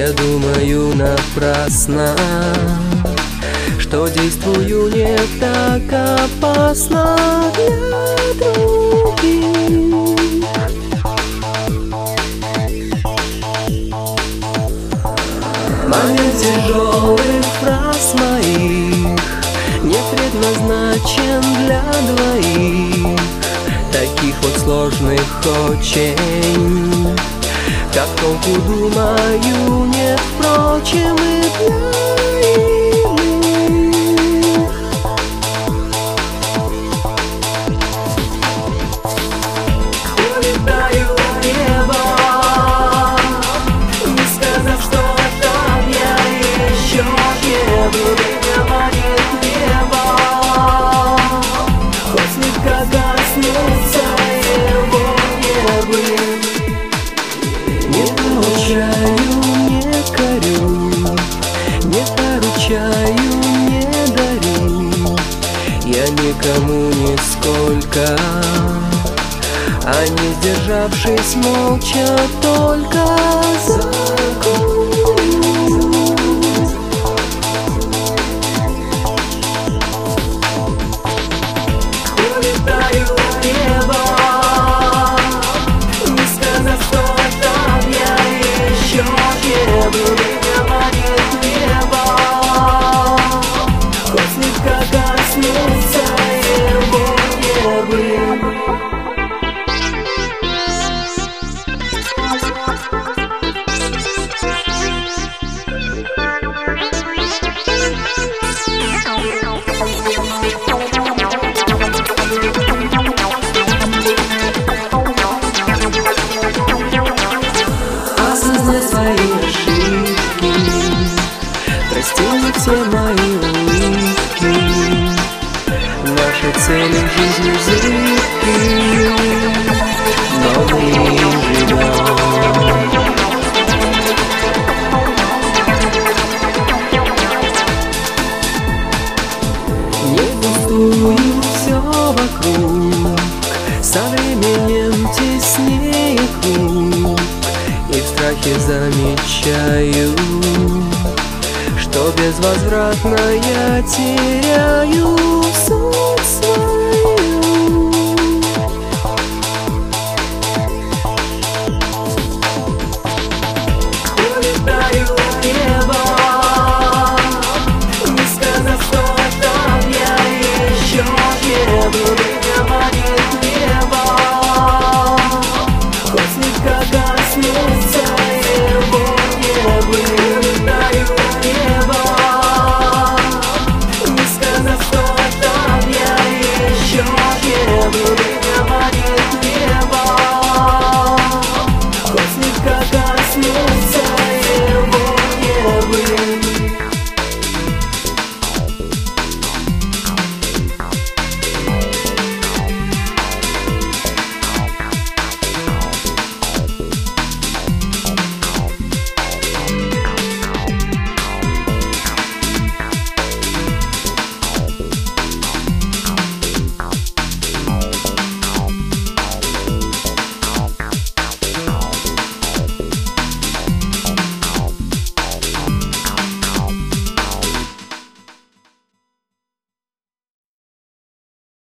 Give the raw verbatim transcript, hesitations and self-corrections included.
Я думаю напрасно, что действую не так опасно для других. Момент тяжелых фраз моих не предназначен для двоих, таких вот сложных очень, как толку думаю нет, впрочем, и для иных. Улетаю в небо, не сказав, что там я еще еду, меня манит небо, хоть слегка коснуться его небы. Не получаю, не корю, не поручаю, не дарю я никому нисколько, а не сдержавшись молча только закурю. Улетаю в небо, не сказав, что там я еще еду, меня манит небо, хоть слегка коснуться его небы. Осознай свои ошибки, прости мне все мои улыбки, наши цели в жизни зыбки, но мы живем. Не пустую все вокруг, со временем теснее круг, и в страхе замечаю, что безвозвратно я теряю суть свою. Улетаю в небо, не сказав, что там я еще еду, меня манит небо, хоть слегка коснуться его небы. Улетаю в небо, не сказав, что там я еще еду, меня манит небо, хоть слегка коснуться его небы.